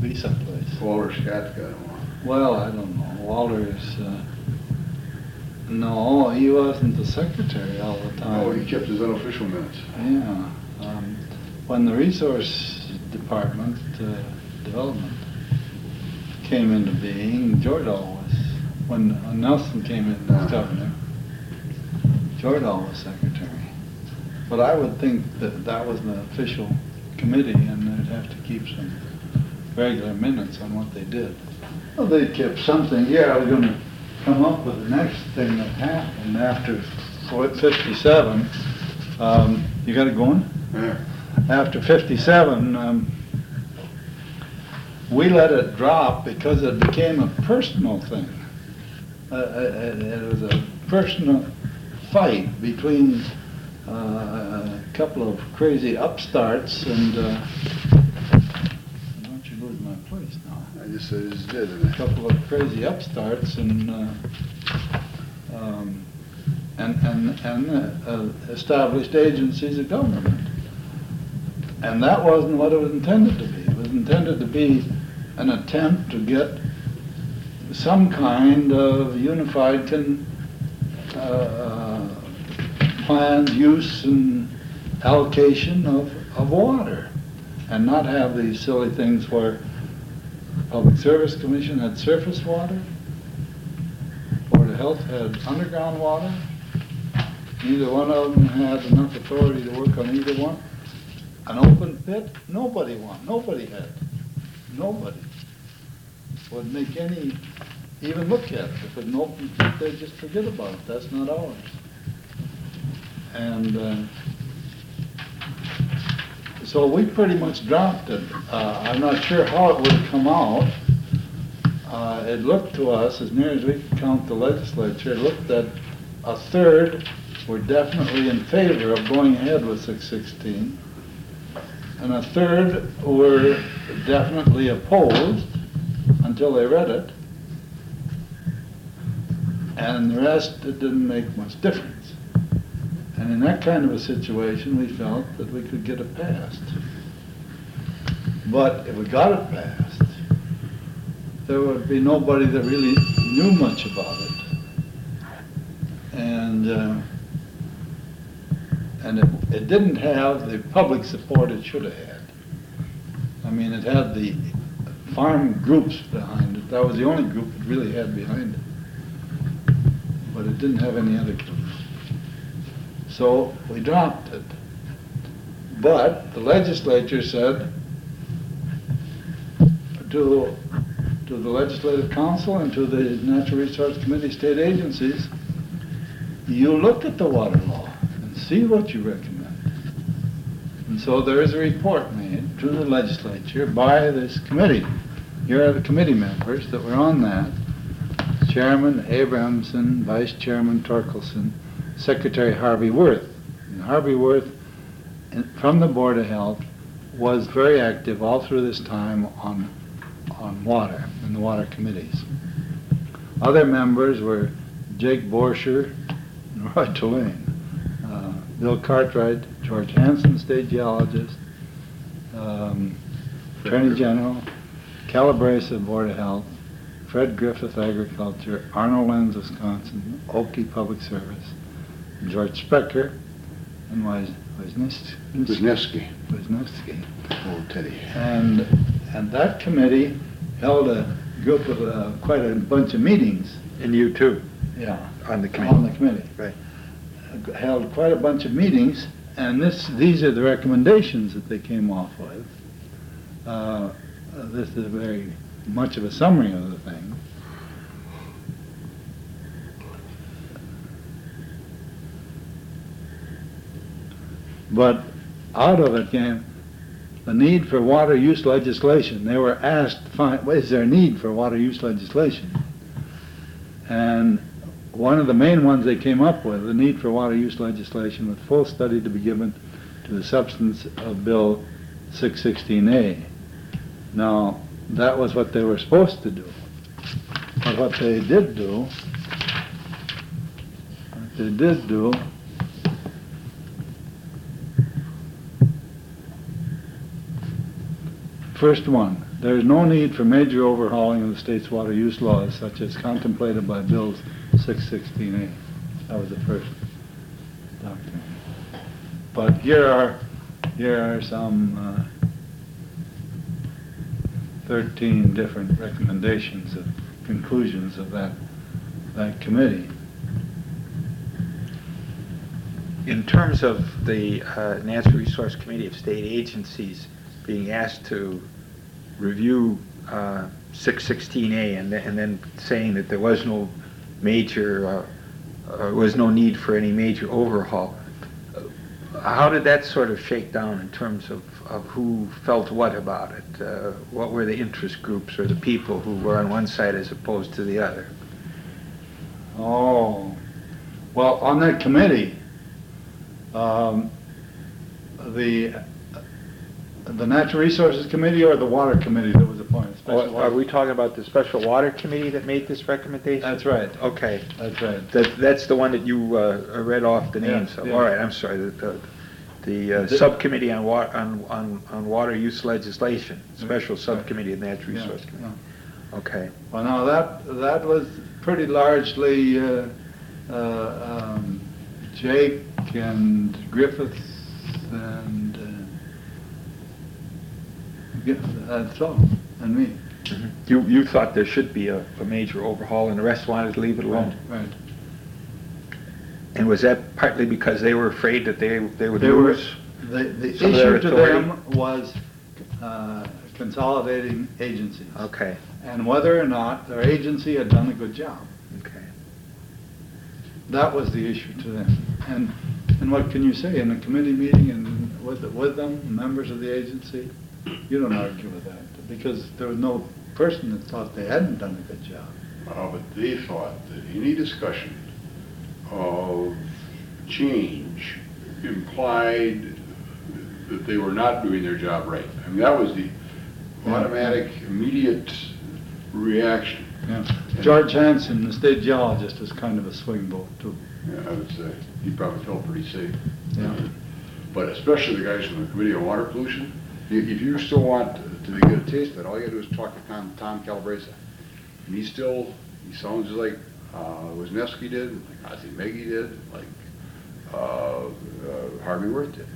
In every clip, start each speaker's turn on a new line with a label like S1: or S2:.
S1: be someplace.
S2: Walter Scott's got one.
S1: Well, I don't know. Walter's, no, he wasn't the secretary all the time.
S2: Oh, he kept his unofficial minutes.
S1: Yeah. When the resource department, development, came into being, Jordahl was, when Nelson came in as governor, Jordahl was secretary. But I would think that that was an official committee and they'd have to keep some regular minutes on what they did. Well, they kept something. Yeah, I was going to come up with the next thing that happened after 57. You got it going?
S2: Yeah.
S1: After 57, we let it drop because it became a personal thing. It was a personal fight between a couple of crazy upstarts and don't you lose my place now.
S2: I just said it's dead.
S1: A couple of crazy upstarts and established agencies of government. And that wasn't what it was intended to be. It was intended to be an attempt to get some kind of unified planned use and allocation of water, and not have these silly things where the Public Service Commission had surface water, Board of Health had underground water. Neither one of them had enough authority to work on either one. An open pit, nobody had. Nobody would make any, even look at it. If it's an open pit, they just forget about it. That's not ours. And so we pretty much dropped it. I'm not sure how it would have come out. It looked to us, as near as we could count the legislature, it looked that a third were definitely in favor of going ahead with 616, and a third were definitely opposed until they read it, and the rest, it didn't make much difference. And in that kind of a situation, we felt that we could get it passed. But if we got it passed, there would be nobody that really knew much about it. And it didn't have the public support it should have had. I mean, it had the farm groups behind it. That was the only group it really had behind it. But it didn't have any other groups. So we dropped it. But the legislature said to the Legislative Council and to the Natural Resource Committee state agencies, you look at the water law and see what you recommend. And so there is a report made to the legislature by this committee. Here are the committee members that were on that. Chairman Abrahamson, Vice Chairman Torkelson, Secretary Harvey Worth. And Harvey Worth, from the Board of Health, was very active all through this time on water, in the water committees. Other members were Jake Borscher and Roy Tulane, Bill Cartwright, George Hansen, state geologist, Attorney General, Calabresa, Board of Health, Fred Griffith, Agriculture, Arnold Lenz, Wisconsin, Oakey, Public Service, George Specker, and Wisniewski.
S2: Old Teddy.
S1: And that committee held a group of quite a bunch of meetings.
S3: And you too?
S1: Yeah.
S3: On the committee?
S1: On the committee.
S3: Right.
S1: Held quite a bunch of meetings, and these are the recommendations that they came off with. This is very much of a summary of the thing. But out of it came the need for water use legislation. They were asked to find, is there a need for water use legislation? And one of the main ones they came up with, the need for water use legislation, with full study to be given to the substance of Bill 616A. Now, that was what they were supposed to do. But what they did do, first one, there is no need for major overhauling of the state's water use laws such as contemplated by Bills 616A. That was the first document. But here are some 13 different recommendations of conclusions of that committee.
S3: In terms of the Natural Resource Committee of State Agencies being asked to review 616A and then saying that there was no major, was no need for any major overhaul, how did that sort of shake down in terms of who felt what about it? What were the interest groups or the people who were on one side as opposed to the other?
S1: Oh, well, on that committee, the Natural Resources Committee or the Water Committee that was appointed?
S3: Are we talking about the Special Water Committee that made this recommendation?
S1: That's right.
S3: Okay.
S1: That's right.
S3: That's the one that you read off the names of.
S1: Yeah.
S3: All right, I'm sorry. The Subcommittee on Water Use Legislation, Special Subcommittee of the Natural Resource Committee.
S1: Yeah.
S3: Okay.
S1: Well, now that was pretty largely Jake and Griffiths and so and me.
S3: Mm-hmm. You thought there should be a major overhaul, and the rest wanted to leave it alone.
S1: Right.
S3: And was that partly because they were afraid that they would lose?
S1: The
S3: some of their
S1: issue to
S3: authority?
S1: them was consolidating agencies.
S3: Okay.
S1: And whether or not their agency had done a good job.
S3: Okay.
S1: That was the issue to them. And what can you say in a committee meeting and with them, members of the agency? You don't argue with that because there was no person that thought they hadn't done a good job.
S2: But they thought that any discussion of change implied that they were not doing their job right. I mean, that was the automatic, immediate reaction.
S1: Yeah. George Hansen, the state geologist, is kind of a swing vote too.
S2: Yeah, I would say he probably felt pretty safe.
S1: Yeah.
S2: But especially the guys from the Committee on Water Pollution, if you still want to get a taste of it, all you gotta do is talk to Tom Calabresa. And he sounds just like Wisniewski did, like Ozzie Meggie did, like Harvey Worth did.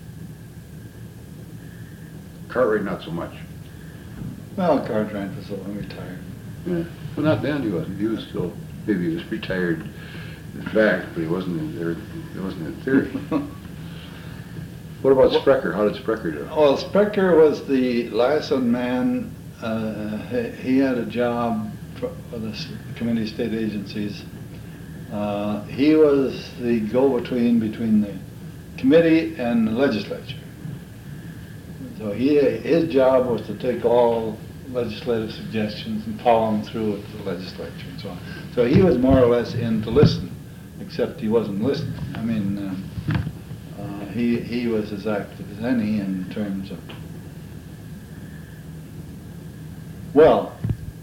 S2: Cartwright not so much.
S1: Well, Cartwright was a little retired.
S2: Yeah. Well, not then he wasn't. He was still, maybe he was retired in fact, but he wasn't in theory. What about Sprecher? How did Sprecher do?
S1: Well, Sprecher was the liaison man. He had a job for the Committee of State Agencies. He was the go-between between the committee and the legislature. So his job was to take all legislative suggestions and follow them through with the legislature and so on. So he was more or less in to listen, except he wasn't listening. I mean, he was as active as any in terms of. Well,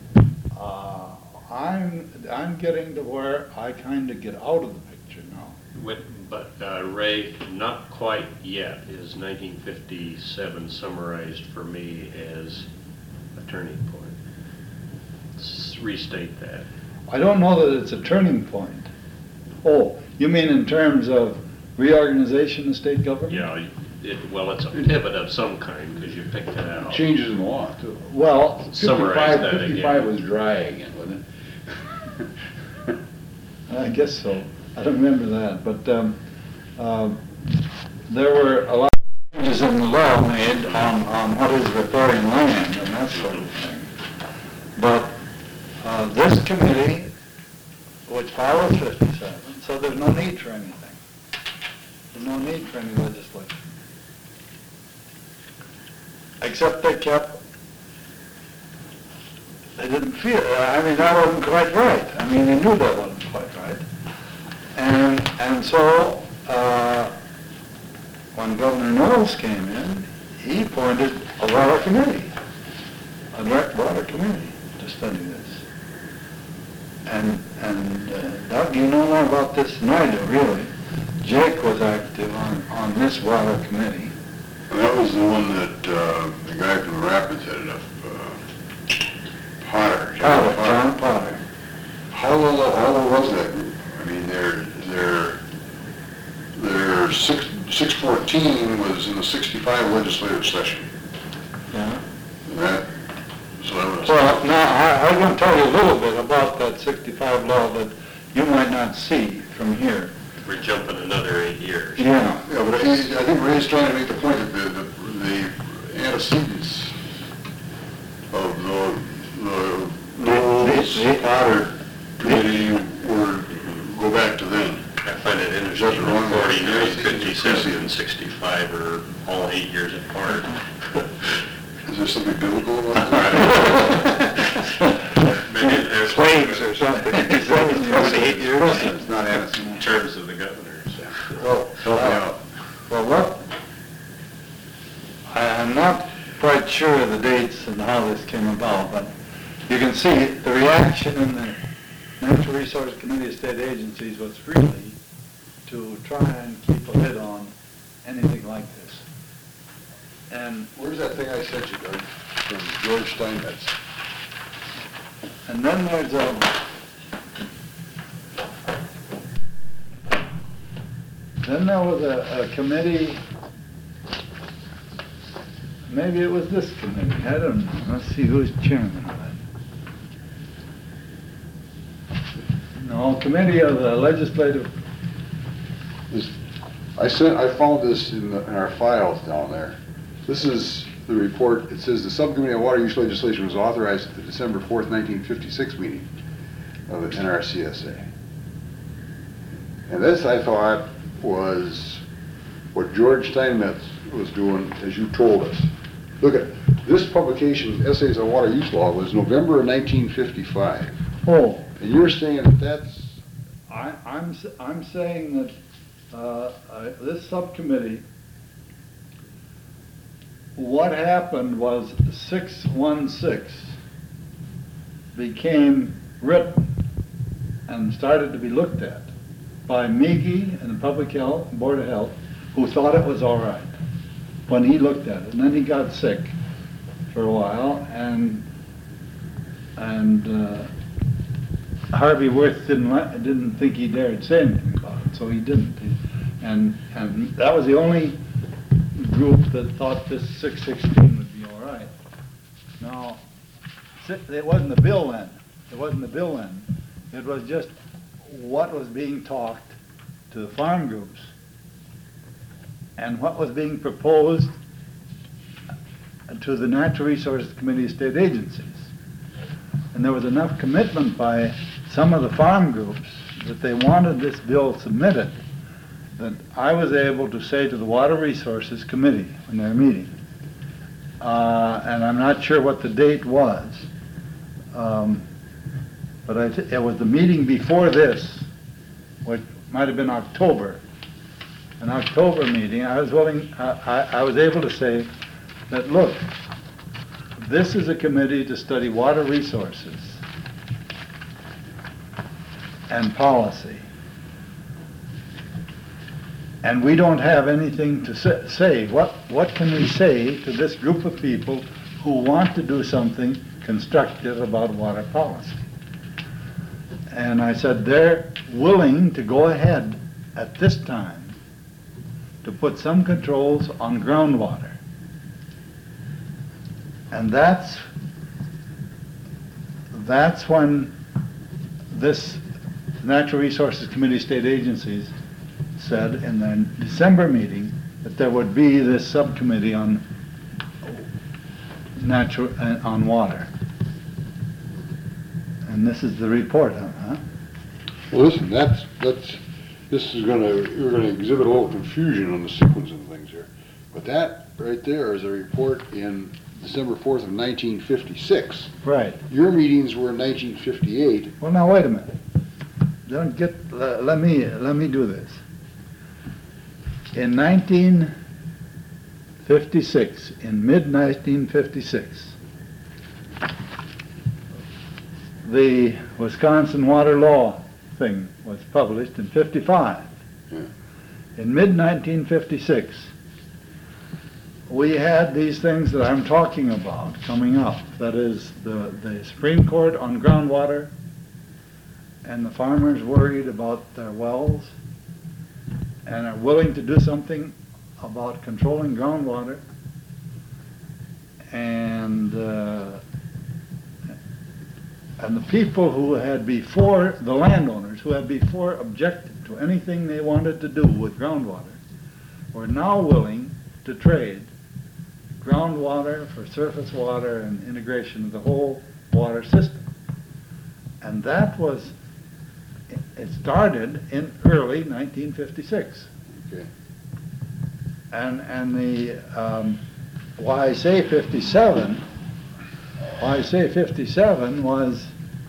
S1: I'm getting to where I kind of get out of the picture now.
S4: But Ray, not quite yet is 1957 summarized for me as a turning point. Restate that.
S1: I don't know that it's a turning point. Oh, you mean in terms of reorganization of state government?
S4: Yeah, it's a pivot of some kind because you picked it out.
S2: Changes in the law, too.
S1: Well,
S4: Summarize that
S2: 55
S4: again.
S2: was dry again, wasn't it?
S1: I guess so. I don't remember that, but there were a lot of changes in the law made on what is riparian land and that sort of thing. But this committee, which follows 57, so there's no need for anything. There's no need for any legislation. Except they didn't feel, I mean, that wasn't quite right. I mean, they knew that wasn't quite right. And so, when Governor Knowles came in, he appointed a water committee, a direct water committee to study this. And Doug, you know more about this than I do, really. Jake was active on this water committee.
S2: And that was the one that the guy from the Rapids headed up.
S1: John Potter.
S2: How long was that group? I mean, their 614 was in the 65 legislative session.
S1: Yeah.
S2: So that was...
S1: Well, now, I'm going to tell you a little bit about that 65 law that you might not see from here.
S4: We're jumping another 8 years.
S1: Yeah.
S2: Yeah, but I think Ray's trying to make the point that the antecedents of the Potter committee go back to then.
S4: I find it interesting, 49, 57, and 65 are all 8 years apart.
S2: Is there something biblical about that?
S4: Maybe there's
S3: Slaves or something. Slaves, 8 years.
S2: It's not Addison.
S4: in terms of the governors.
S1: Well, what? I'm not quite sure of the dates and how this came about, but you can see the reaction in the Natural Resource Committee of State Agencies was really to try and keep a lid on anything like this. And
S2: Where's that thing I sent you, Doug, from George Steinmetz?
S1: And then there's then there was a committee, maybe it was this committee, I don't know. Let's see who's chairman of it. No, committee of the legislative.
S2: I found this in our files down there. This is the report. It says the Subcommittee on Water Use Legislation was authorized at the December 4th, 1956 meeting of the NRCSA. And this, I thought, was what George Steinmetz was doing, as you told us. Look at this publication, Essays on Water Use Law, was November of 1955.
S1: Oh.
S2: And you're saying that that's...
S1: I'm saying that this subcommittee, what happened was 616 became written and started to be looked at by Meeke and the Public Health, Board of Health, who thought it was all right when he looked at it. And then he got sick for a while, and Harvey Worth didn't think he dared say anything about it, so he didn't. And that was the only group that thought this 616 would be all right. Now, it wasn't the bill then. It wasn't the bill then. It was just what was being talked to the farm groups and what was being proposed to the Natural Resources Committee of State Agencies. And there was enough commitment by some of the farm groups that they wanted this bill submitted, that I was able to say to the Water Resources Committee when they were meeting, and I'm not sure what the date was, but it was the meeting before this, which might have been October, an October meeting. I was able to say that, look, this is a committee to study water resources and policy. And we don't have anything to say. What can we say to this group of people who want to do something constructive about water policy? And I said they're willing to go ahead at this time to put some controls on groundwater. And that's when this Natural Resources Committee of State Agencies said in the December meeting that there would be this subcommittee on on water. And this is the report, huh?
S2: Well, listen, we're gonna exhibit a little confusion on the sequence of things here. But that right there is a report in December 4th of 1956.
S1: Right.
S2: Your meetings were in 1958.
S1: Well, now wait a minute. Let me do this. In 1956, in mid-1956, the Wisconsin Water Law thing was published in 55.
S2: Yeah.
S1: In mid-1956, we had these things that I'm talking about coming up. That is the Supreme Court on groundwater, and the farmers worried about their wells and are willing to do something about controlling groundwater. And the people who had before, the landowners who had before objected to anything they wanted to do with groundwater, were now willing to trade groundwater for surface water and integration of the whole water system. And that was, it started in early 1956.
S2: Okay.
S1: And the, why I say 57 was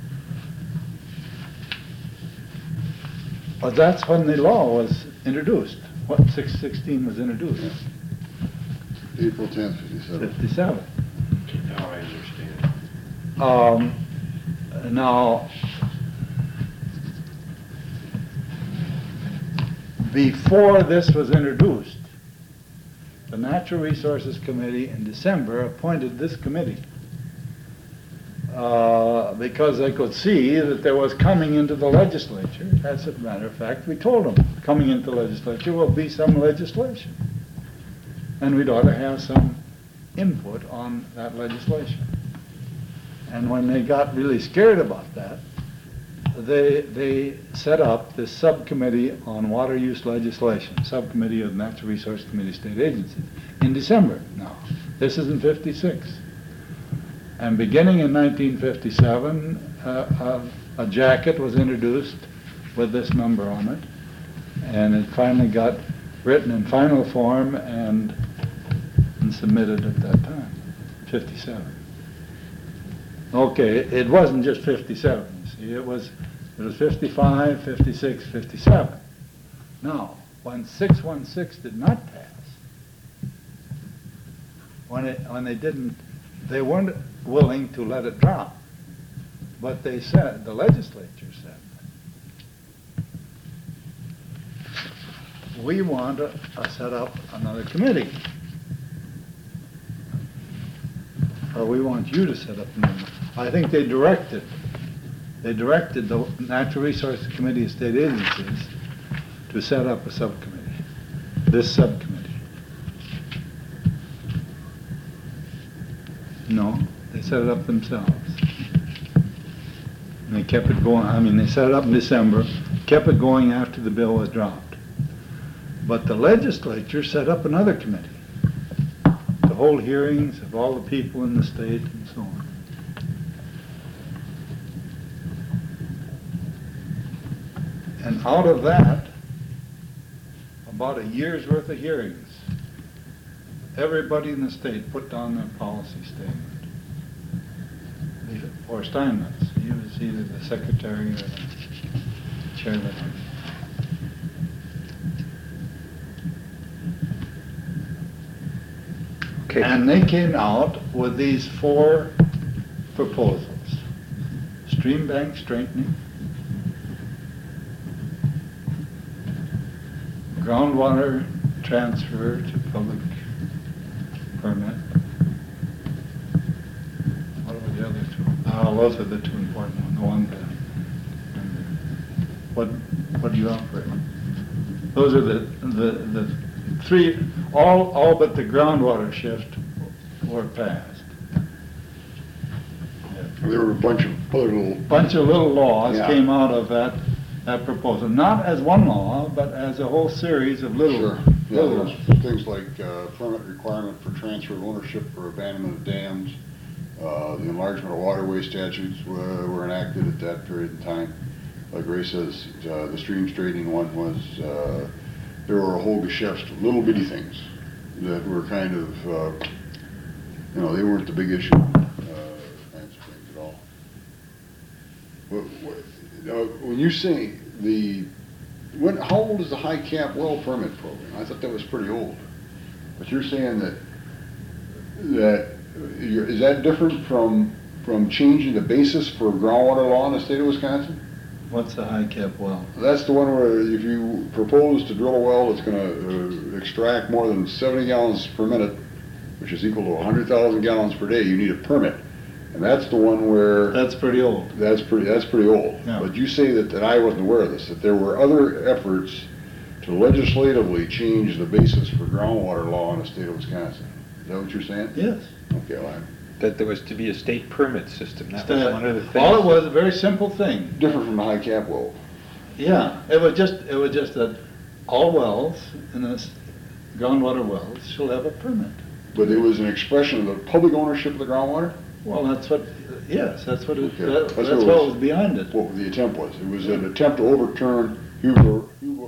S1: that's when the law was introduced. What 616 was introduced.
S2: April 10th, 57.
S1: 57.
S4: Now I understand.
S1: Now, before this was introduced, the Natural Resources Committee in December appointed this committee because they could see that there was coming into the legislature. As a matter of fact, we told them coming into the legislature will be some legislation, and we'd ought to have some input on that legislation. And when they got really scared about that, they set up this subcommittee on water use legislation, subcommittee of Natural Resource Committee state agencies, in December now. This is in 56. And beginning in 1957, a jacket was introduced with this number on it, and it finally got written in final form and submitted at that time, 57. Okay, it wasn't just 57, you see, it was 55, 56, 57. Now, when 616 did not pass, they weren't willing to let it drop, but they said, the legislature said, we want to set up another committee. Or we want you to set up another. I think they directed the Natural Resources Committee of State Agencies to set up a subcommittee, this subcommittee. No, they set it up themselves. And they kept it going, they set it up in December, kept it going after the bill was dropped. But the legislature set up another committee to hold hearings of all the people in the state and so on. And out of that, about a year's worth of hearings, everybody in the state put down their policy statement. Or Steinmetz, he was either the secretary or the chairman.
S3: Okay.
S1: And they came out with these 4 proposals. Stream bank strengthening, groundwater transfer to public permit. What were the other 2? Those are the 2 important ones. The one what do you offer? Those are the 3, all but the groundwater shift were passed.
S2: There were a bunch of
S1: little laws
S2: Yeah.
S1: came out of that proposal, not as one law, but as a whole series of little.
S2: Sure. Yeah,
S1: little
S2: there's things like permit requirement for transfer of ownership or abandonment of dams. The enlargement of waterway statutes were enacted at that period in time. Like Ray says, the stream straightening one was, there were a whole geschäft, little bitty things that were kind of, they weren't the big issue kinds of things at all. When you say how old is the high cap well permit program? I thought that was pretty old. But you're saying that is that different from changing the basis for groundwater law in the state of Wisconsin?
S1: What's the high cap well?
S2: That's the one where if you propose to drill a well that's going to extract more than 70 gallons per minute, which is equal to 100,000 gallons per day, you need a permit. And that's the one where,
S1: That's pretty old.
S2: that's pretty old.
S1: Yeah.
S2: But you say that I wasn't aware of this, that there were other efforts to legislatively change the basis for groundwater law in the state of Wisconsin. Is that what you're saying?
S1: Yes.
S2: Okay, well,
S3: That there was to be a state permit system. That was one of the things.
S1: All it was, a very simple thing.
S2: different from the high cap well.
S1: Yeah, it was just that all wells in this groundwater wells shall have a permit.
S2: But it was an expression of the public ownership of the groundwater?
S1: Well, that's what, yes, that's what it,
S2: Okay,
S1: that's
S2: that's
S1: what
S2: what it was.
S1: was behind it.
S2: What the attempt was. It was an attempt to overturn Huber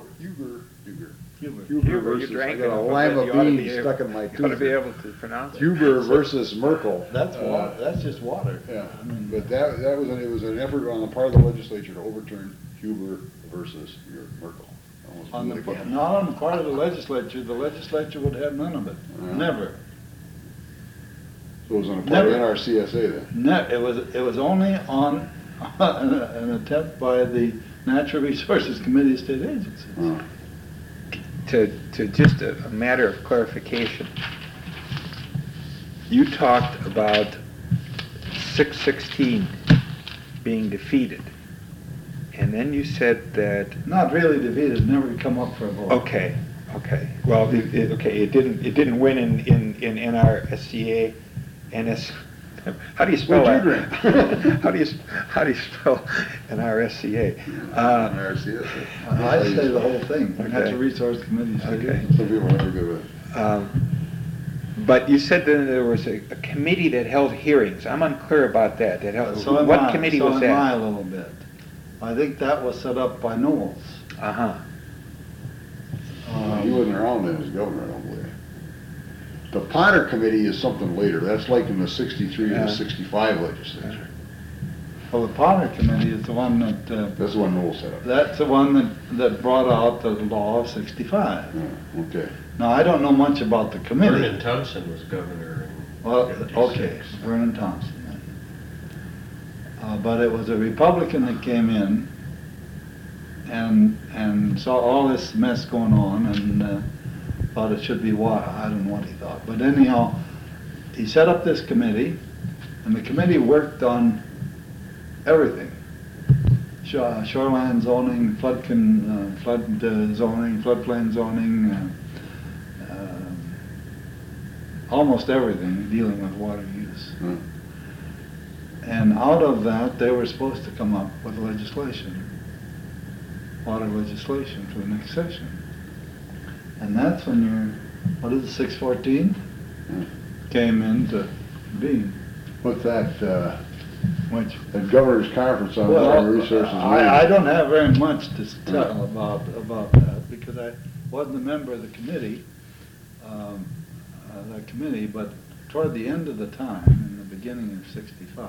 S3: You
S2: versus, I
S3: drank
S2: got a
S3: enough of
S2: lima
S3: it, you ought to
S2: bean
S3: be able-
S2: stuck in my
S3: You ought to be
S2: tooth.
S3: able to pronounce it.
S2: Huber versus Merkel.
S1: That's water, that's just water.
S2: Yeah,
S1: I mean,
S2: but that was, it was an effort on the part of the legislature to overturn Huber versus Merkel. Almost
S1: On
S2: blew it
S1: the,
S2: again.
S1: not on the part of the legislature would have none of it, never.
S2: So it was on the part of
S1: Never.
S2: NRCSA then?
S1: It was only on an attempt by the Natural Resources Committee of State Agencies.
S2: Oh.
S3: To just a matter of clarification, you talked about 616 being defeated, and then you said that,
S1: Not really defeated, never come up for a vote.
S3: okay, well, it didn't win in NRSCA, how do you spell
S2: What'd
S3: that?
S2: you drink?
S3: How do you spell NRSCA?
S2: NRCSA.
S1: I say the whole thing,
S3: Okay.
S1: Natural Resource Committee of State
S3: Okay.
S1: Agencies.
S2: Some people are never good with it.
S3: But you said that there was a committee that held hearings. I'm unclear about that.
S1: So am
S3: What
S1: I-
S3: committee
S1: so
S3: was
S1: am I
S3: that?
S1: a little bit. I think that was set up by Knowles.
S3: Uh-huh.
S2: He wasn't around then as governor, I don't believe. The Potter Committee is something later. That's like in the 63
S3: Yeah.
S2: to 65 legislature.
S1: Well, the Potter Committee is the one that,
S2: That's the one Noel set up.
S1: that's the one that brought out the law of 65.
S2: Yeah, okay.
S1: Now, I don't know much about the committee.
S4: Vernon Thompson was governor in
S1: Well,
S4: 56.
S1: okay, Vernon Thompson. But it was a Republican that came in and saw all this mess going on and thought it should be water. I don't know what he thought. But anyhow, he set up this committee, and the committee worked on everything. Shoreline zoning, flood zoning, floodplain zoning, almost everything dealing with water use.
S2: Hmm.
S1: And out of that, they were supposed to come up with legislation, water legislation for the next session. And that's when what is it, 614?
S2: Hmm.
S1: Came into being,
S2: What's that,
S1: which,
S2: that governor's conference on water resources?
S1: I don't have very much to tell about that, because I wasn't a member of the committee, but toward the end of the time, in the beginning of 65,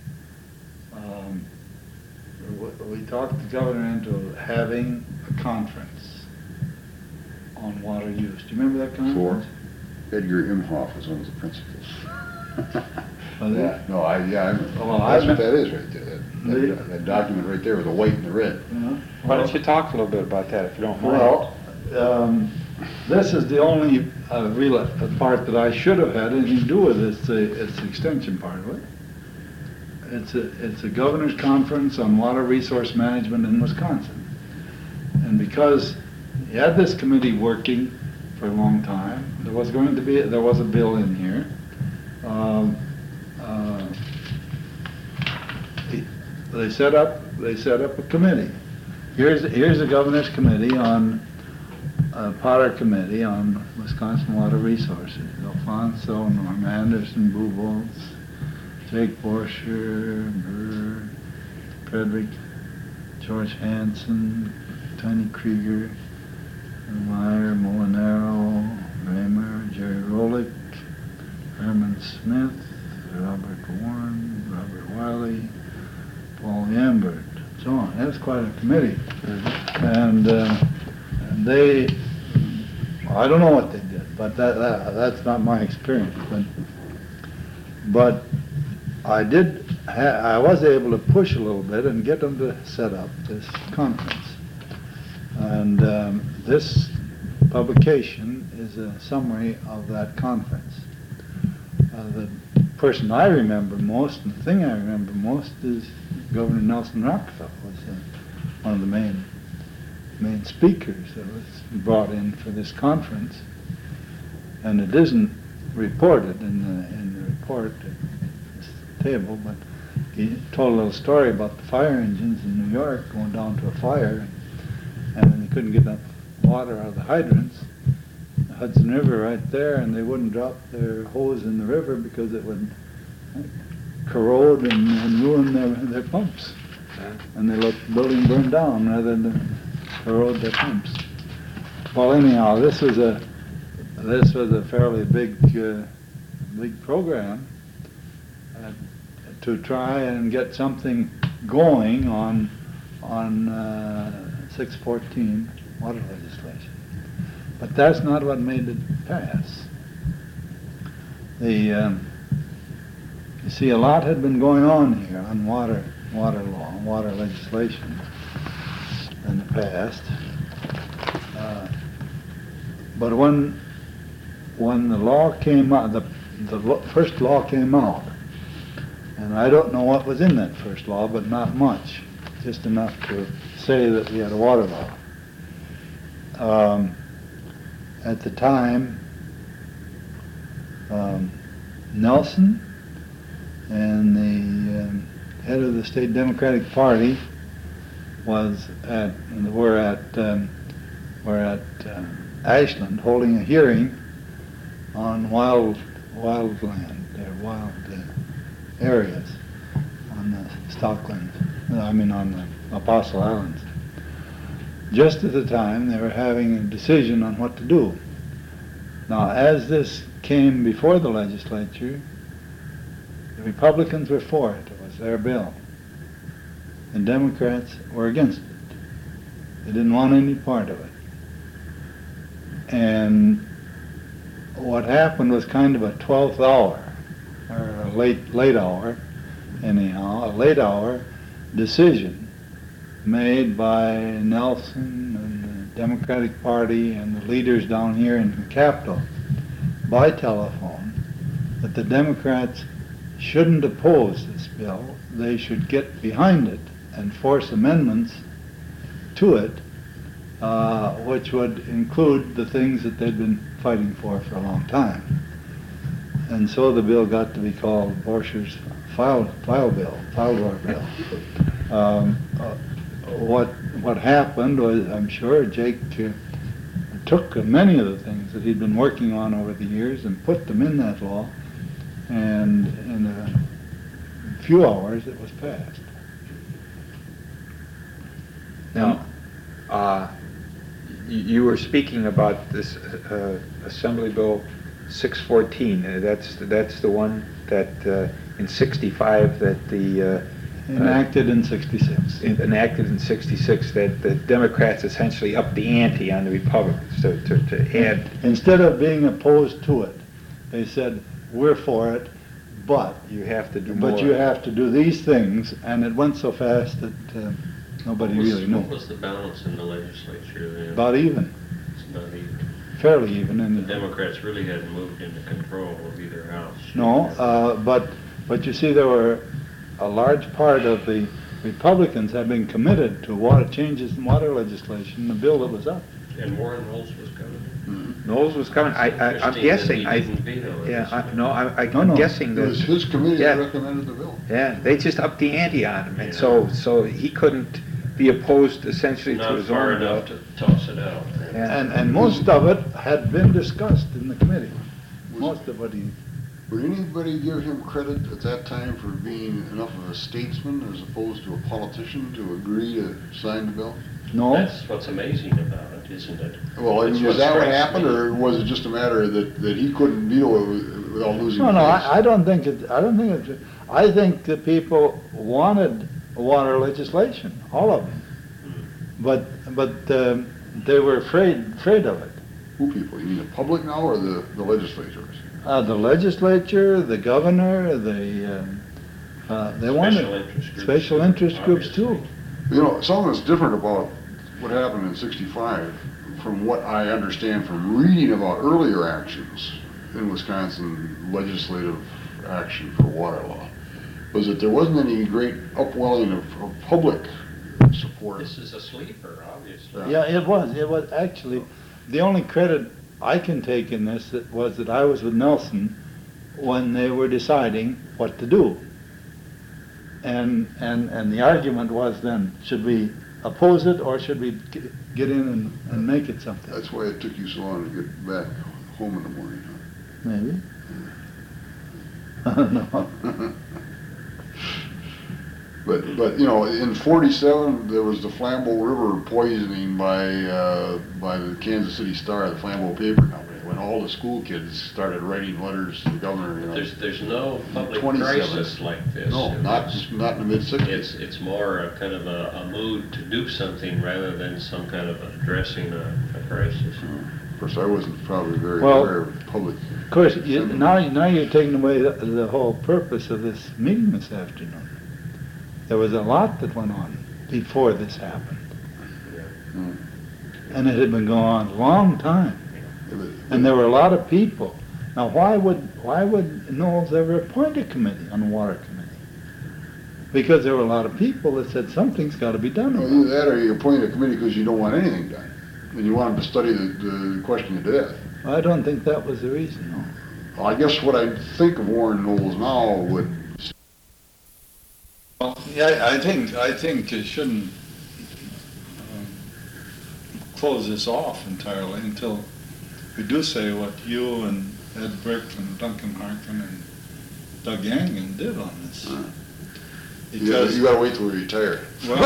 S1: we talked the governor into having a conference on water use. Do you remember that conference?
S2: Edgar Imhoff was one of the principals.
S1: Was it?
S2: Yeah, no,
S1: Well,
S2: that's what that is right there.
S1: The-
S2: That document right there with the white and the red.
S1: Yeah.
S3: Why don't you talk a little bit about that, if you don't mind?
S1: Well, this is the only real part that I should have had anything to do with. It's the extension part of it. It's a governor's conference on water resource management in Wisconsin. And because you had this committee working for a long time, there was a bill in here. They set up a committee. Here's the governor's committee on Potter Committee on Wisconsin Water Resources. Alfonso, Norm Anderson, Bubolz, Jake Borscher, Burr, Frederick, George Hansen, Tony Krieger, Meyer, Molinaro, Raymer, Jerry Rolick, Herman Smith, Robert Warren, Robert Wiley, Paul Yambert, so on. That's quite a committee. And they, I don't know what they did, but that's not my experience. But I was able to push a little bit and get them to set up this conference. And this publication is a summary of that conference. The person I remember most, and the thing I remember most, is Governor Nelson Rockefeller was one of the main speakers that was brought in for this conference, and it isn't reported in the report at this table, but he told a little story about the fire engines in New York going down to a fire, and when they couldn't get enough water out of the hydrants, the Hudson River right there, and they wouldn't drop their hose in the river because it would corrode and ruin their pumps. And they let the building burn down rather than corrode their pumps. Well, anyhow, this was a fairly big program to try and get something going on 614 water legislation. But that's not what made it pass. You see, a lot had been going on here on water law, water legislation in the past. But when the law came out, the first law came out, and I don't know what was in that first law, but not much, just enough to say that we had a water law. At the time, Nelson and the head of the State Democratic Party were at Ashland holding a hearing on wild land, wild areas on the on the Apostle Islands. Just at the time they were having a decision on what to do. Now, as this came before the legislature, the Republicans were for it. It was their bill. The Democrats were against it. They didn't want any part of it. And what happened was kind of a 12th hour, or a late hour, anyhow, a late hour decision made by Nelson and the Democratic Party and the leaders down here in the Capitol by telephone that the Democrats shouldn't oppose this bill. They should get behind it and force amendments to it, which would include the things that they'd been fighting for a long time. And so the bill got to be called Borcher's file war bill. What happened was, I'm sure, Jake took many of the things that he'd been working on over the years and put them in that law, and in a few hours it was passed.
S3: Now, you were speaking about this Assembly Bill 614. That's the one that in 65 that the
S1: enacted in 66.
S3: Enacted in 66 that the Democrats essentially upped the ante on the Republicans to add.
S1: Instead of being opposed to it, they said, we're for it, but
S3: you have to do more.
S1: But you have to do these things, and it went so fast that nobody really knew.
S4: What was the balance in the legislature then?
S1: About even.
S4: It's about even.
S1: Fairly even.
S4: The Democrats really hadn't moved into control of either house.
S1: No, but you see, there were a large part of the Republicans had been committed to changes in water legislation, the bill that was up.
S4: And Warren Knowles was coming.
S3: Mm-hmm. Knowles was coming. I'm guessing. I'm guessing that
S2: it was his committee that recommended the bill.
S3: Yeah, they just upped the ante on him, and so he couldn't be opposed essentially to his own bill.
S4: Not far enough to toss it out.
S1: Yeah. And most of it had been discussed in the committee. Most of what he.
S2: Would anybody give him credit at that time for being enough of a statesman as opposed to a politician to agree to sign the bill?
S1: No.
S4: That's what's amazing about it, isn't it?
S2: Well, I mean, is that what happened, or was it just a matter that he couldn't veto it without losing
S1: No,
S2: face?
S1: I don't think it. I think the people wanted water legislation, all of them, but they were afraid of it.
S2: Who people? You mean the public now, or the legislators?
S1: The legislature, the governor, they wanted special interest groups too.
S2: You know, something that's different about what happened in 65, from what I understand from reading about earlier actions, in Wisconsin legislative action for water law was that there wasn't any great upwelling of public support.
S4: This is a sleeper, obviously.
S1: Yeah, it was. It was actually, the only credit I can take in this was that I was with Nelson when they were deciding what to do. And the argument was then, should we oppose it or should we get in and make it something?
S2: That's why it took you so long to get back home in the morning, huh?
S1: Maybe. I don't know.
S2: But you know, in '47 there was the Flambeau River poisoning by the Kansas City Star, the Flambeau paper company, when all the school kids started writing letters to the governor. You know,
S4: There's no public
S2: 27.
S4: crisis like this.
S2: No, not in the mid-'60s.
S4: It's more a kind of a mood to do something rather than some kind of addressing a crisis.
S2: Of course, I wasn't probably very
S1: Well,
S2: aware of public.
S1: Of course, now you're taking away the whole purpose of this meeting this afternoon. There was a lot that went on before this happened. And it had been going on a long time. And there were a lot of people. Now, why would Knowles ever appoint a committee on the water committee? Because there were a lot of people that said something's got to be done
S2: Well,
S1: about
S2: either that or you appoint a committee because you don't want anything done. And you want them to study the question of death.
S1: it. I don't think that was the reason, no.
S2: Well, I guess what I think of Warren Knowles now would.
S1: Well, yeah, I think you shouldn't close this off entirely until we do say what you and Ed Brick and Duncan Harkin and Doug Yangan did on this.
S2: You gotta wait till we retire.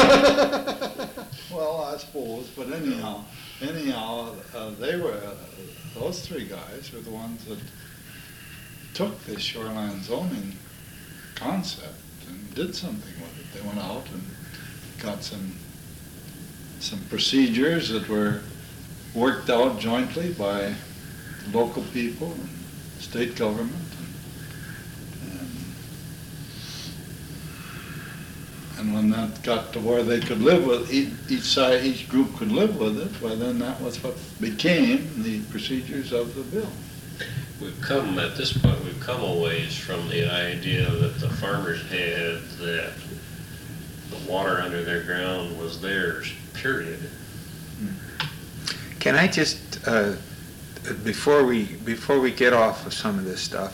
S1: Well, I suppose, but anyhow, they were, those three guys were the ones that took this shoreline zoning concept and did something with it. They went out and got some procedures that were worked out jointly by local people and state government. And when that got to where they could live with, each group could live with it, well then that was what became the procedures of the bill.
S4: At this point, we've come a ways from the idea that the farmers had that the water under their ground was theirs, period.
S3: Can I just, before we get off of some of this stuff,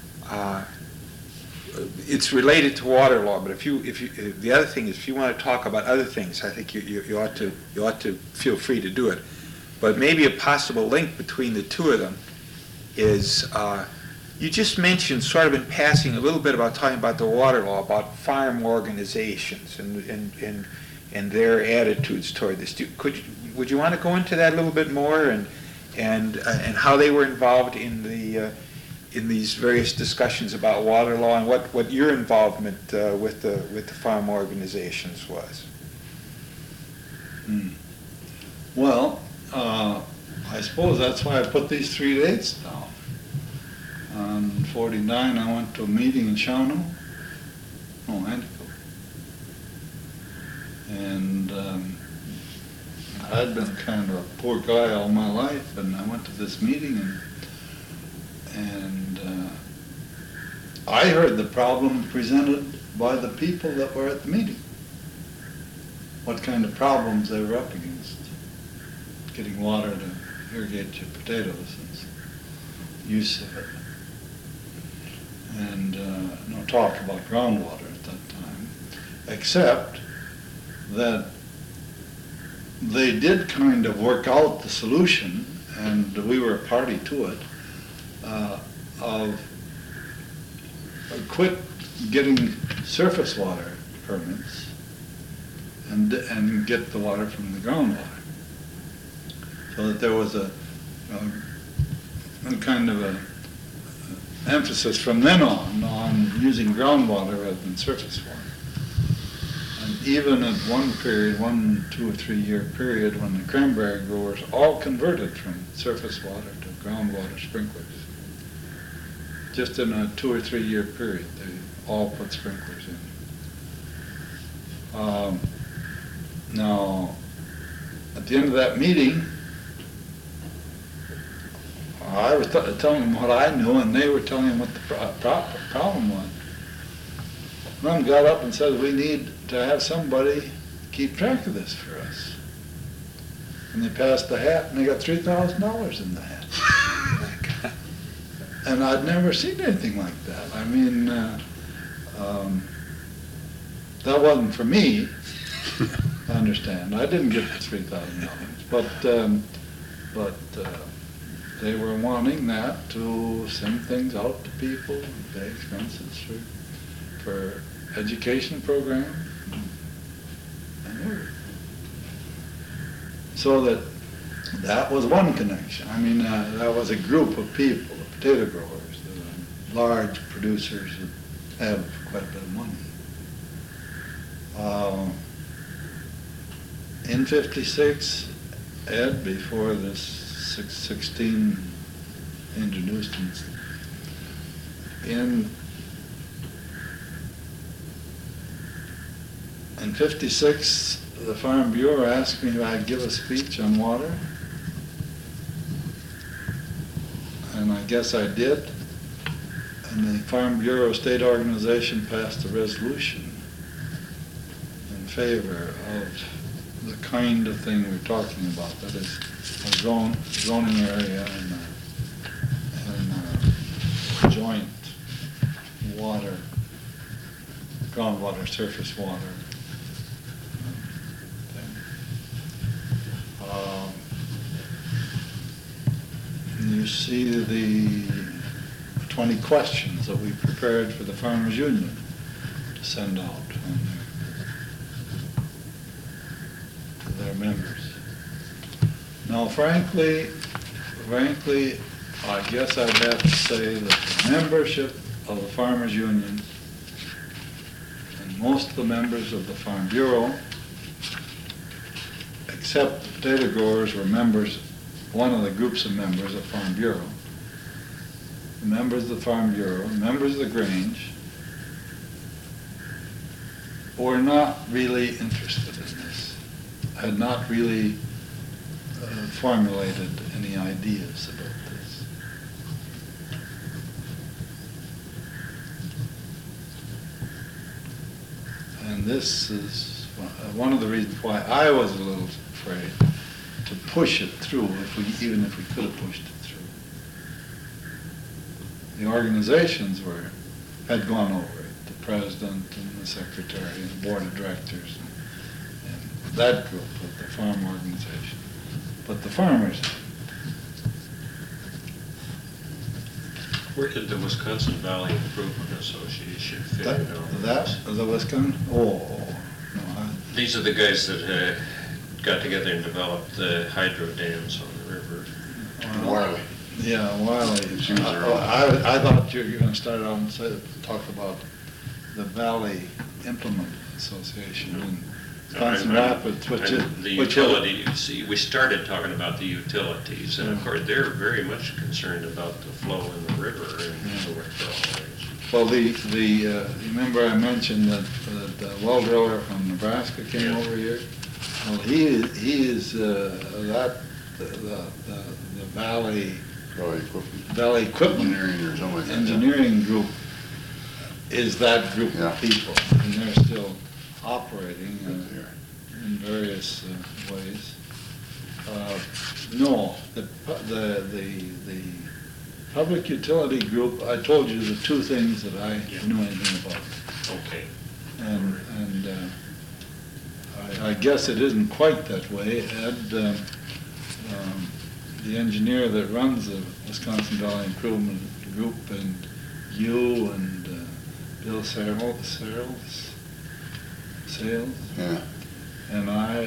S3: it's related to water law, but if you the other thing is, if you want to talk about other things, I think you ought to feel free to do it. But maybe a possible link between the two of them is you just mentioned sort of in passing a little bit about talking about the water law, about farm organizations and their attitudes toward this. Would you want to go into that a little bit more and how they were involved in these various discussions about water law and what your involvement with the farm organizations was?
S1: Well, I suppose that's why I put these 3 dates down. On 49, I went to a meeting in Shawano, Antico. And I'd been kind of a poor guy all my life, and I went to this meeting, and I heard the problem presented by the people that were at the meeting. What kind of problems they were up against. Getting water to irrigate your potatoes and use of it. And no talk about groundwater at that time, except that they did kind of work out the solution, and we were a party to it, of quit getting surface water permits and get the water from the groundwater. So that there was a kind of a emphasis from then on using groundwater rather than surface water. And even at one period, 2 or 3 year period, when the cranberry growers all converted from surface water to groundwater sprinklers. Just in a 2 or 3 year period, they all put sprinklers in. Now, at the end of that meeting, I was telling them what I knew, and they were telling him what the problem was. Rum got up and said, we need to have somebody keep track of this for us. And they passed the hat, and they got $3,000 in the hat. And I'd never seen anything like that. I mean, that wasn't for me, I understand. I didn't get the $3,000, but they were wanting that to send things out to people, pay expenses for education programs. So that was one connection. I mean, that was a group of people, the potato growers, the large producers that have quite a bit of money. In 56, Ed, before this 616 introduced in 56, the Farm Bureau asked me if I'd give a speech on water, and I guess I did. And the Farm Bureau State Organization passed a resolution in favor of the kind of thing we're talking about, that is a zoning area and joint water, groundwater, surface water. You see the 20 questions that we prepared for the Farmers Union to send out to their members. Now, frankly, I guess I'd have to say that the membership of the Farmers Union and most of the members of the Farm Bureau, except the potato growers, were members, one of the groups of members of Farm Bureau. The members of the Farm Bureau, members of the Grange, were not really interested in this, had not really formulated any ideas about this. And this is one of the reasons why I was a little afraid to push it through, even if we could have pushed it through. The organizations had gone over it, the president and the secretary and the board of directors and that group of the farm organization. But the farmers,
S4: Where did the Wisconsin Valley Improvement Association fit in on this?
S1: the Wisconsin,
S4: These are the guys that got together and developed the hydro dams on the river.
S2: Wiley.
S1: Yeah, Wiley.
S2: She was there.
S1: I thought you were going to start out and talk about the Valley Implement Association in Wisconsin Rapids,
S4: The utilities, we started talking about the utilities, and of course, they're very much concerned about the flow in the river and so forth.
S1: Well, you remember I mentioned that the well driller from Nebraska came over here? Well, he is the Valley Equipment
S2: Engineering or something like that.
S1: Engineering group is that group
S2: Yeah.
S1: of people, and they're still operating in various ways. No, the public utility group, I told you the two things that I knew anything about.
S4: Okay.
S1: And I guess it isn't quite that way. Ed, the engineer that runs the Wisconsin Valley Improvement Group, and you and Bill Sales,
S2: Yeah.
S1: and I,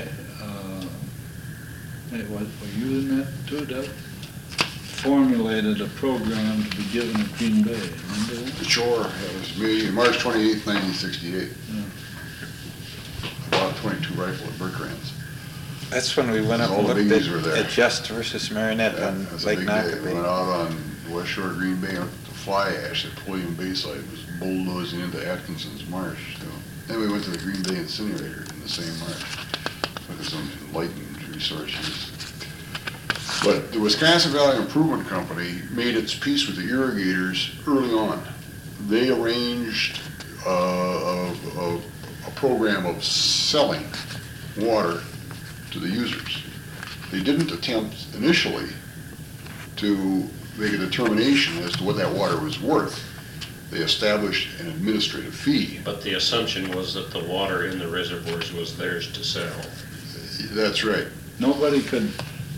S1: were you in that too, Doug? Formulated a program to be given at Green Bay, remember that?
S2: Sure, it was me, March 28th, 1968.
S1: Yeah.
S2: About 22 rifle at Bertrand's.
S3: That's when we went up
S2: All
S3: and
S2: the
S3: looked
S2: biggies were there.
S3: at Just versus Marinette on
S2: That's a
S3: Lake
S2: big day. We went
S3: Nockapee.
S2: out on the West Shore of Green Bay, and the fly ash at Pulliam Bayside was bulldozing into Atkinson's Marsh. So then we went to the Green Bay incinerator in the same marsh. It was some enlightened resource use. But the Wisconsin Valley Improvement Company made its peace with the irrigators early on. They arranged a program of selling water to the users. They didn't attempt initially to make a determination as to what that water was worth. They established an administrative fee.
S4: But the assumption was that the water in the reservoirs was theirs to sell.
S2: That's right.
S1: Nobody could,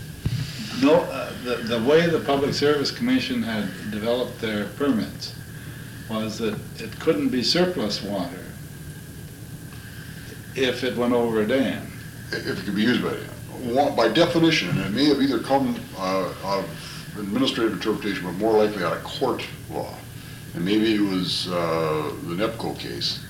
S1: the way the Public Service Commission had developed their permits was that it couldn't be surplus water if it went over a dam.
S2: If it could be used by them. By definition, and it may have either come out of administrative interpretation, but more likely out of court law, and maybe it was the NEPCO case,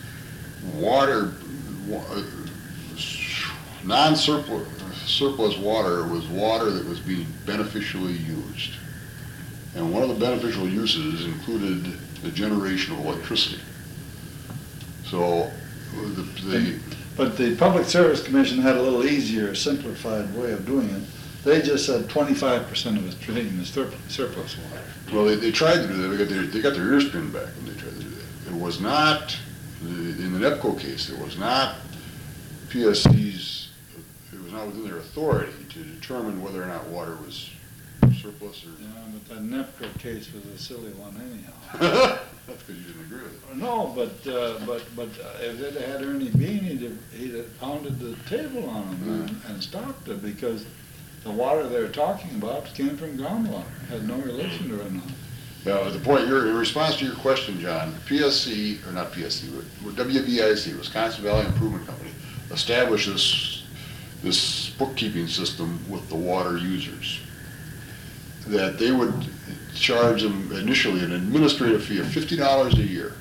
S2: non-surplus water was water that was being beneficially used. And one of the beneficial uses included the generation of electricity. So
S1: But the Public Service Commission had a little easier, simplified way of doing it. They just said 25% of its treating is surplus water.
S2: Well, they tried to do that. They got their ears pinned back when they tried to do that. It was not, in the NEPCO case, it was not PSC's, it was not within their authority to determine whether or not water was surplus or...
S1: Yeah, but that NEPCO case was a silly one anyhow.
S2: That's because you didn't agree with it.
S1: No, but if it had Ernie Bean, he'd have pounded the table on them and stopped it, because the water they were talking about came from groundwater, had no relation to runoff.
S2: Now, the point, in response to your question, John, PSC, or not PSC, but WVIC, Wisconsin Valley Improvement Company, established this bookkeeping system with the water users, that they would charge them initially an administrative fee of $50 a year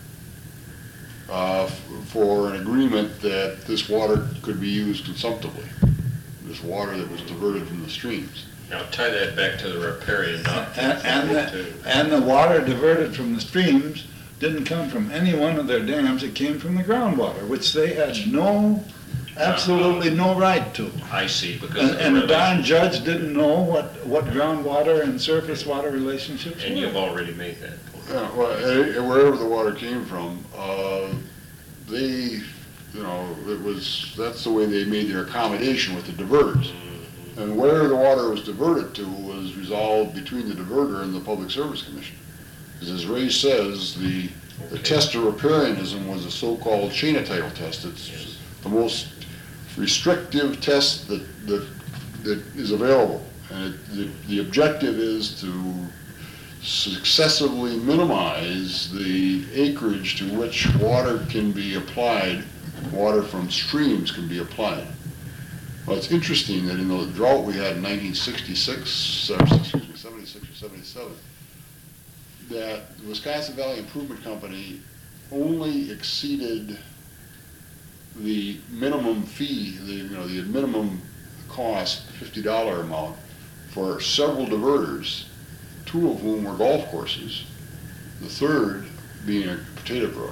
S2: for an agreement that this water could be used consumptively, this water that was diverted from the streams.
S4: Now tie that back to the riparian doctrine.
S1: And the water diverted from the streams didn't come from any one of their dams, it came from the groundwater, which they had absolutely no right to.
S4: I see, because
S1: And the darn judge didn't know what groundwater and surface water relationships
S4: and
S1: were.
S4: you've already made that point.
S2: Yeah, well, wherever the water came from, that's the way they made their accommodation with the diverters. And where the water was diverted to was resolved between the diverter and the Public Service Commission. Because as Ray says, the test of riparianism was a so-called chain of title test. It's the most restrictive test that is available. And the objective is to successively minimize the acreage to which water can be applied, water from streams can be applied. Well, it's interesting that in the drought we had in 76 or 77, that the Wisconsin Valley Improvement Company only exceeded the minimum fee, the minimum cost, $50 amount, for several diverters, two of whom were golf courses, the third being a potato grower.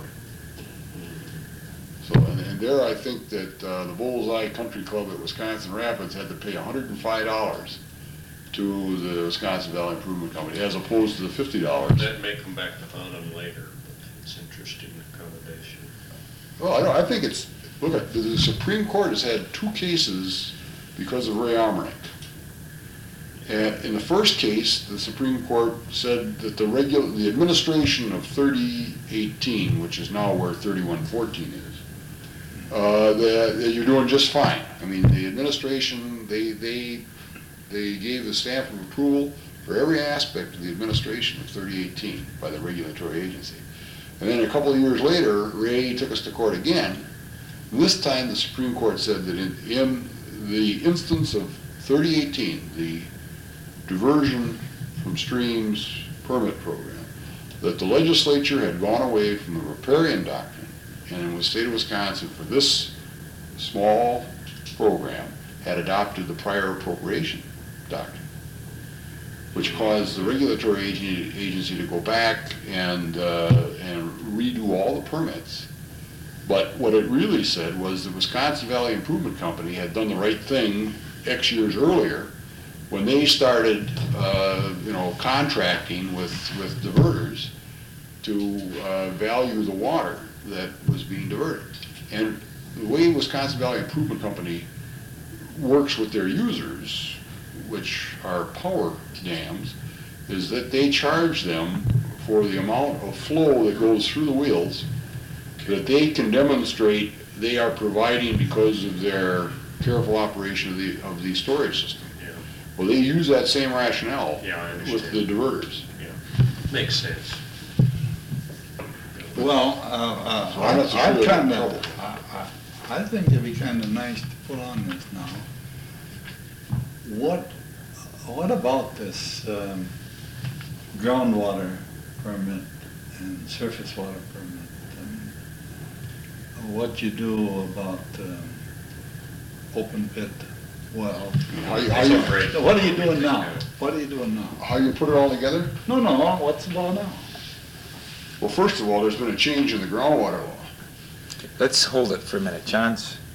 S2: So, and there I think that the Bullseye Country Club at Wisconsin Rapids had to pay $105 to the Wisconsin Valley Improvement Company, as opposed to the $50.
S4: That may come back to haunt them later, but it's interesting accommodation.
S2: Well, I think it's, look, the Supreme Court has had two cases because of Ray Armornick. And in the first case, the Supreme Court said that the administration of 3018, which is now where 3114 is, that you're doing just fine. I mean, the administration, they gave the stamp of approval for every aspect of the administration of 3018 by the regulatory agency. And then a couple of years later, Ray took us to court again. And this time, the Supreme Court said that in the instance of 3018, the diversion from streams permit program, that the legislature had gone away from the riparian doctrine, and in the state of Wisconsin, for this small program, had adopted the prior appropriation doctrine, which caused the regulatory agency to go back and redo all the permits. But what it really said was the Wisconsin Valley Improvement Company had done the right thing X years earlier when they started, contracting with diverters to value the water that was being diverted. And the way Wisconsin Valley Improvement Company works with their users, which are power dams, is that they charge them for the amount of flow that goes through the wheels that they can demonstrate they are providing because of their careful operation of the storage system.
S4: Yeah.
S2: Well, they use that same rationale
S4: Yeah, I
S2: with the
S4: understand.
S2: diverters.
S4: Makes sense.
S1: Well,
S2: So I'm not so sure
S1: I'm
S2: they're in
S1: kind of,
S2: trouble.
S1: I think it'd be kind of nice to put on this now. What about this groundwater permit and surface water permit? And what you do about open pit well?
S2: How you,
S1: What are you doing now? What are you doing now?
S2: how you put it all together?
S1: No, what's about now?
S2: Well, first of all, there's been a change in the groundwater law.
S3: Let's hold it for a minute. John's